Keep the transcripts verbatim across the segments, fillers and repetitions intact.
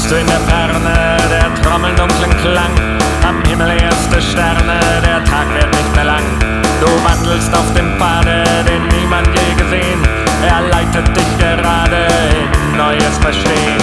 hörst du in der Ferne der Trommeln dunklen Klang. Am Himmel erste Sterne, der Tag wird nicht mehr lang. Du wandelst auf dem Pfade, den niemand je gesehen. Er leitet dich gerade in neues Verstehen.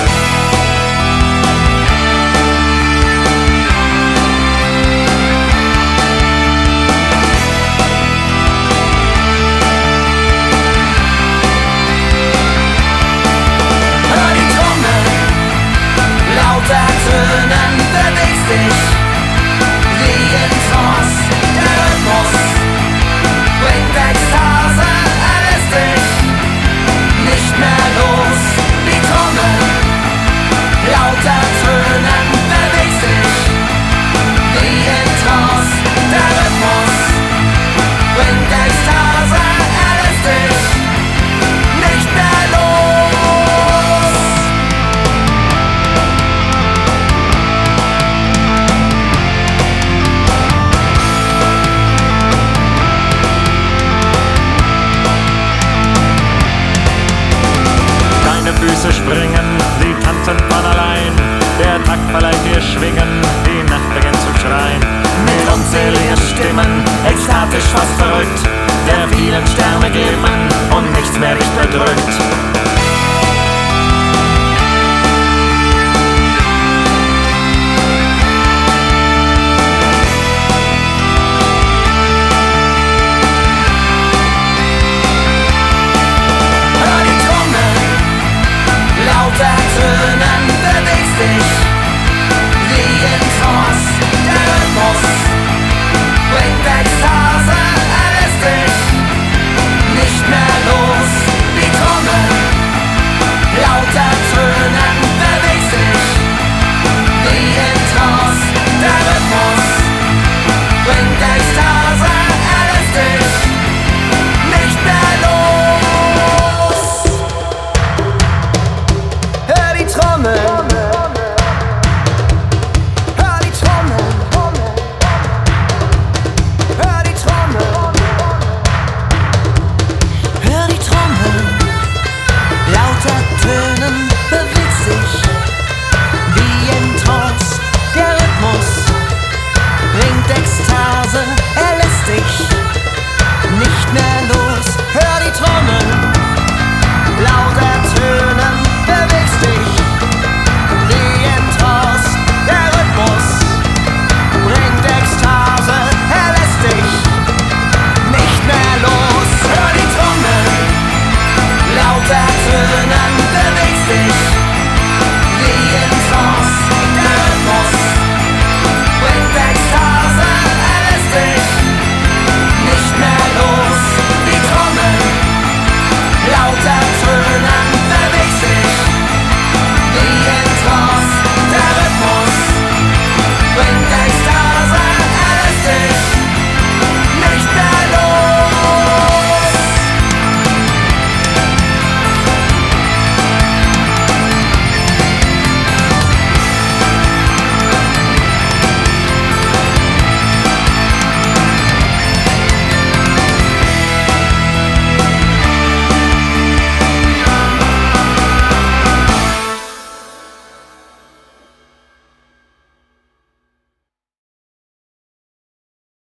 Tönen bewegst dich wie in Trance. Der Rhythmus bringt Ekstase, er lässt dich nicht mehr los. Die Trommel lauter Tönen bewegst dich wie in Trance. Der Rhythmus bringt Ekstase, er lässt dich nicht mehr los. Füße springen, sie tanzen von allein. Der Takt verleiht ihr Schwingen, die Nacht beginnt zu schreien. Mit unzähligen Stimmen, ekstatisch fast verrückt, der vielen Sterne glimmen und nichts mehr dich bedrückt.